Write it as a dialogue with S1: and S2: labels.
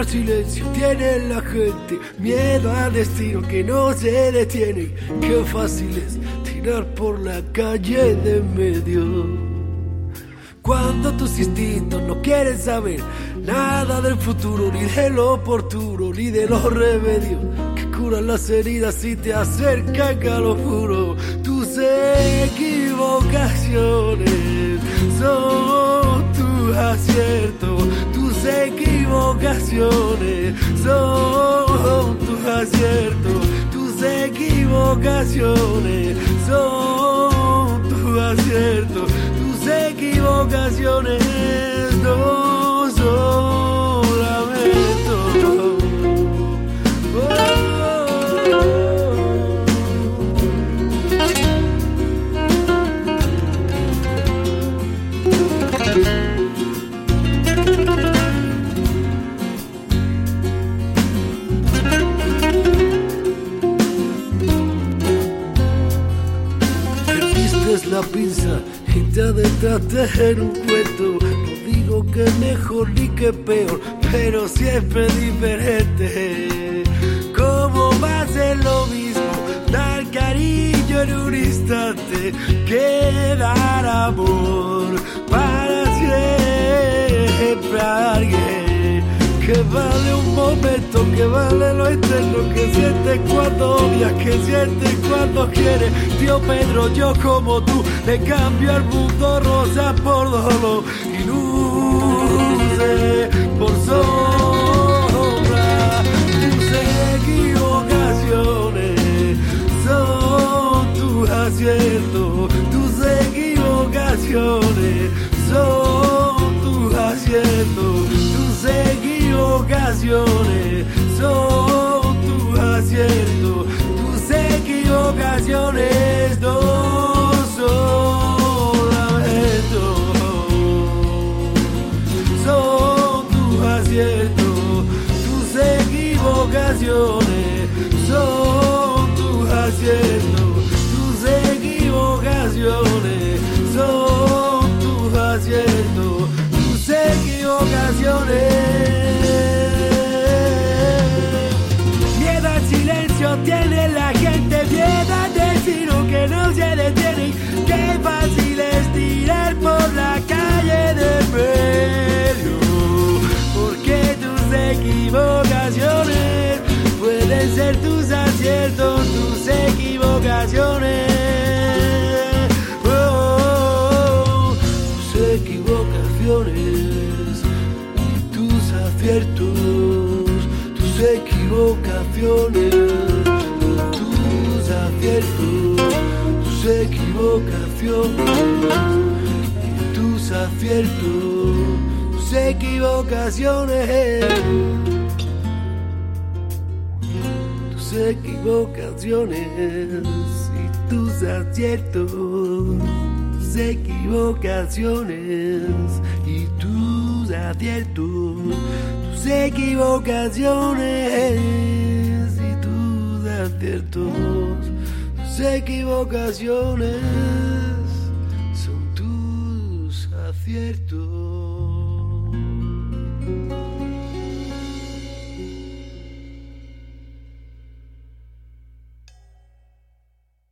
S1: silencio tiene la gente, miedo al destino que no se detiene. Qué fácil es tirar por la calle de medio. Cuando tus instintos no quieren saber nada del futuro, ni de lo oportuno, ni de los remedios que curan las heridas y te acercan a lo puro. Tus equivocaciones son tus aciertos. Tus equivocaciones son tus aciertos. Tus equivocaciones son tus aciertos. Tus equivocaciones no son lamentos. Perdiste la pinza y te adentraste en un cuento. No digo que mejor ni que peor, pero siempre diferente. ¿Cómo va a ser lo mismo dar cariño en un instante que dar amor para siempre a alguien? Que vale un momento, que vale lo eterno, que sientes cuando odias, que sientes cuando quieres. Tío Pedro, yo como tú, le cambio el mundo rosa por dolor y luces por sombra. Tus equivocaciones son tus aciertos. Tus equivocaciones son tus aciertos. Tus equivocaciones son tus aciertos. Tus equivocaciones no son lamentos. Son tus aciertos. Tus equivocaciones son tus aciertos. Tus equivocaciones son tus aciertos. Tus equivocaciones. Miedo al silencio tiene la gente, miedo al destino que no se detiene. Qué fácil es tirar por la calle de medio, porque tus equivocaciones pueden ser tus aciertos. Tus equivocaciones, tus equivocaciones y tus aciertos. Tus equivocaciones, tus aciertos. Tus equivocaciones y tus aciertos. Tus equivocaciones. Tus equivocaciones y tus aciertos. Tus equivocaciones y tus aciertos. Tus equivocaciones y tus aciertos. Tus equivocaciones son tus aciertos.